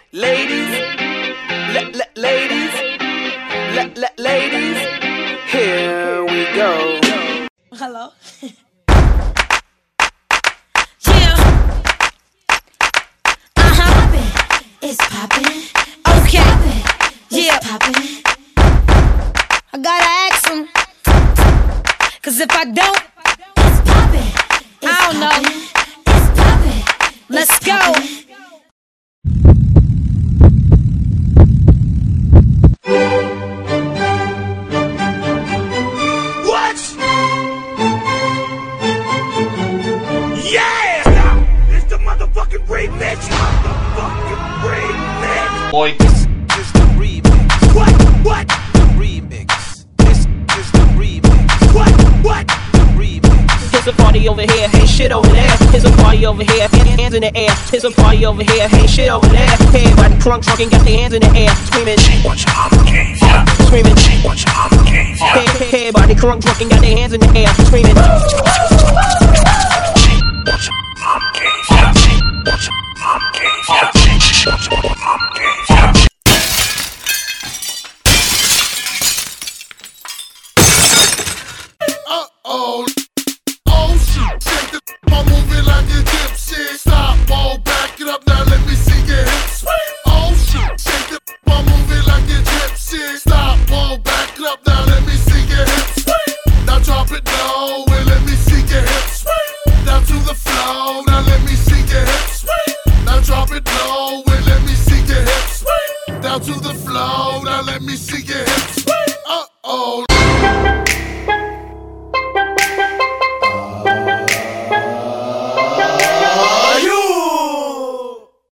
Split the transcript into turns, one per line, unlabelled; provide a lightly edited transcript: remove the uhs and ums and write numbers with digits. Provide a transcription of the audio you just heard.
Ladies, ladies, here we go.
Hello. Yeah.
It's poppin'.
Okay.
Yeah.
Yeah.
Poppin'.
I gotta ask him. Cause if I don't,
It's poppin'.
I don't know.
It's poppin'.
Let's go.
What? Yeah! It's the motherfucking remix! Motherfucking remix!
Boy,
This is the remix.
What?
The remix. This is the remix.
What?
The remix.
Here's a party over here, hey shit over there. Here's a party over here, hands in the air. Here's a party over here, hey shit over there. Everybody drunk and got their hands in the air, screaming.
What your mama gave ya?
Screaming.
What your mama gave ya?
Everybody drunk and got their hands in the air, screaming.
What your mama gave ya? What your mama gave ya? What your mama gave ya?
Uh-oh. Oh, shit. Shake the I'm moving like a gypsy. Stop, roll, back it up, now let me see your hips. Oh, shit. Shake the I'm moving like a gypsy. Stop, roll, back it up, now let me see your hips. Now drop it low and let me see your hips. Down to the floor, now let me see your hips. Now drop it low and let me see your hips. Down to the floor, now let me see your hips.